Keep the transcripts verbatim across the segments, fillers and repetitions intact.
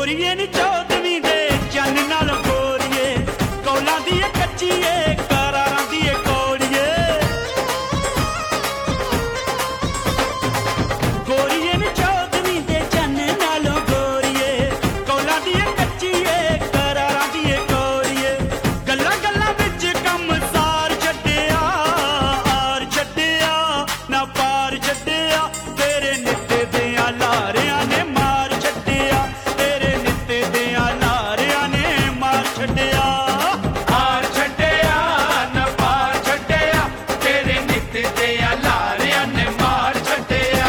ਗੋਰੀਏ ਨੀ ਚੌਦਵੀਂ ਦੇ ਚੰਨ ਨਾਲ ਗੋਰੀਏ, ਕੌਲਾਂ ਦੀ ਏ ਕੱਚੀ ਏ ਕਰਾਰਾਂ ਦੀ ਏ ਕੌੜੀਏ। ਗੋਰੀਏ ਨੀ ਚੌਦਵੀਂ ਦੇ ਚੰਨ ਨਾਲ ਗੋਰੀਏ, ਕੌਲਾਂ ਦੀ ਏ ਕੱਚੀ ਏ ਕਰਾਰਾਂ ਦੀ ਏ ਕੌੜੀਏ। ਗੱਲਾਂ ਗੱਲਾਂ ਵਿੱਚ ਕੰਮ ਸਾਰ ਛੱਡਿਆ, ਆਰ ਛੱਡਿਆ ਨਾ ਪਾਰ ਛੱਡਿਆ, ਤੇਰੇ ਨਿੱਤ ਦਿਆਂ ਲਾਰਿਆਂ ਨੇ ਮਾਰ ਛੱਡਿਆ, ਤੇਰੇ ਨਿੱਤ ਦਿਆਂ ਲਾਰਿਆਂ ਨੇ ਮਾਰ ਛੱਡਿਆ। ਹਾਰ ਛੱਡਿਆ ਨਾ ਪਾਰ ਛੱਡਿਆ, ਤੇਰੇ ਨਿੱਤ ਦਿਆਂ ਲਾਰਿਆਂ ਨੇ ਮਾਰ ਛੱਡਿਆ।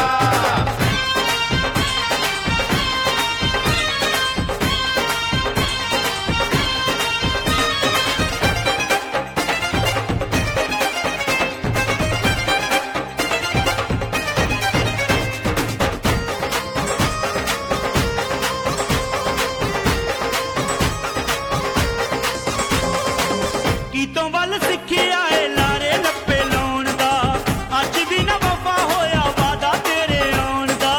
ਗੀਤੋਂ ਵੱਲ ਸਿੱਖਿਆ ਏ ਲਾਰੇ ਲੱਪੇ ਲਾਉਣ ਦਾ, ਅੱਜ ਵੀ ਨਾ ਵਫਾ ਹੋਇਆ ਵਾਦਾ ਤੇਰੇ ਆਉਣ ਦਾ।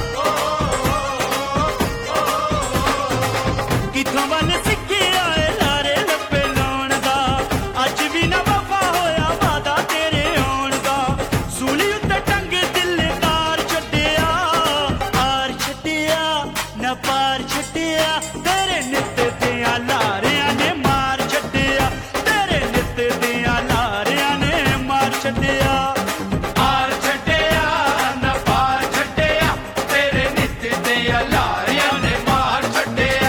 ਗੀਤੋਂ ਵੱਲ ਸਿੱਖਿਆ ਏ ਲਾਰੇ ਲੱਪੇ ਲਾਉਣ ਦਾ, ਅੱਜ ਵੀ ਨਾ ਵਫਾ ਹੋਇਆ ਵਾਦਾ ਤੇਰੇ ਆਉਣ ਦਾ। ਸੂਲੀ ਉੱਤੇ ਟੰਗ ਦਿਲਦਾਰ ਛੱਡਿਆ, ਆਰ ਛੱਡਿਆ ਨਾ ਪਾਰ ਛੱਡਿਆ, ਤੇਰੇ ਨਿੱਤ ਦਿਆਂ ਲਾਰਿਆਂ ਨੇ ਮਾਰ ਛੱਡਿਆ, ਤੇਰੇ ਨਿੱਤ ਦਿਆਂ ਲਾਰਿਆਂ ਨੇ ਮਾਰ ਛੱਡਿਆ। ਹਾਰ ਛੱਡਿਆ ਨਾ ਪਾਰ ਛੱਡਿਆ, ਤੇਰੇ ਨਿੱਤ ਦਿਆਂ ਲਾਰਿਆਂ ਨੇ ਮਾਰ ਛੱਡਿਆ।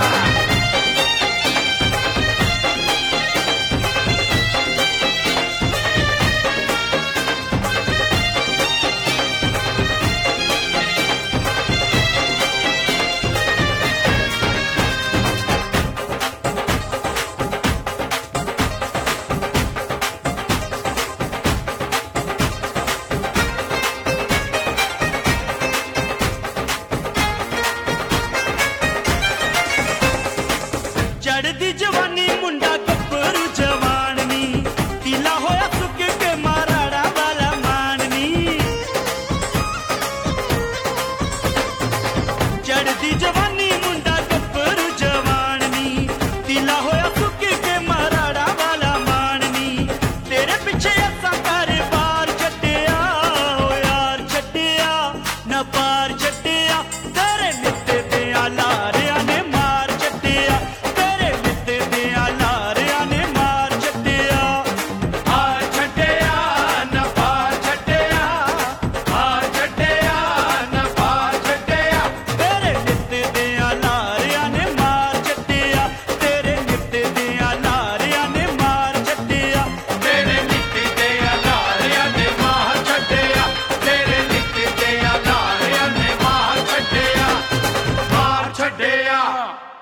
ਚੜ੍ਹਦੀ ਜਵਾਨੀ ਮੁੰਡਾ ਗੱਭਰੂ ਜਵਾਨ ਨੀ, ਪੀਲਾ ਹੋਇਆ ਸੁੱਕ ਕੇ ਮਾਰਾੜਾ ਵਾਲਾ ਮਾਨ ਨੀ। ਚੜ੍ਹਦੀ ਜਵਾਨੀ ਮੁੰਡਾ ਗੱਭਰੂ ਜਵਾਨ ਨੀ, ਪੀਲਾ ਹੋਇਆ ਸੁੱਕ ਕੇ ਮਾਰਾੜਾ ਵਾਲਾ ਮਾਨ ਨੀ। ਤੇਰੇ ਪਿੱਛੇ ਅਸਾਂ ਘਰ ਬਾਰ ਛੱਡਿਆ, ਓ ਯਾਰ ਛੱਡਿਆ ਨਾ ਪਾਰ ਛੱਡਿਆ, ਤੇਰੇ ਨਿੱਤ ਦਿਆਂ ਲਾਰਿਆਂ ਨੇ ਮਾਰ ਛੱਡਿਆ, ਤੇਰੇ ਨਿੱਤ ਦਿਆਂ ਲਾਰਿਆਂ ਨੇ ਮਾਰ ਛੱਡਿਆ। ਹਾਰ ਛੱਡਿਆ ਨਾ ਪਾਰ ਛੱਡਿਆ, ਹਾਰ ਛੱਡਿਆ ਨਾ ਪਾਰ ਛੱਡਿਆ, ਤੇਰੇ ਨਿੱਤ ਦਿਆਂ ਲਾਰਿਆਂ ਨੇ ਮਾਰ ਛੱਡਿਆ, ਤੇਰੇ ਨਿੱਤ ਦਿਆਂ ਲਾਰਿਆਂ ਨੇ ਮਾਰ ਛੱਡਿਆ। ਤੇਰੇ ਨਿੱਤ ਦਿਆਂ ਲਾਰਿਆਂ ਨੇ ਮਾਰ ਛੱਡਿਆ, ਤੇਰੇ ਨਿੱਤ ਦਿਆਂ ਲਾਰਿਆਂ ਨੇ ਮਾਰ ਛੱਡਿਆ, ਮਾਰ ਛੱਡਿਆ।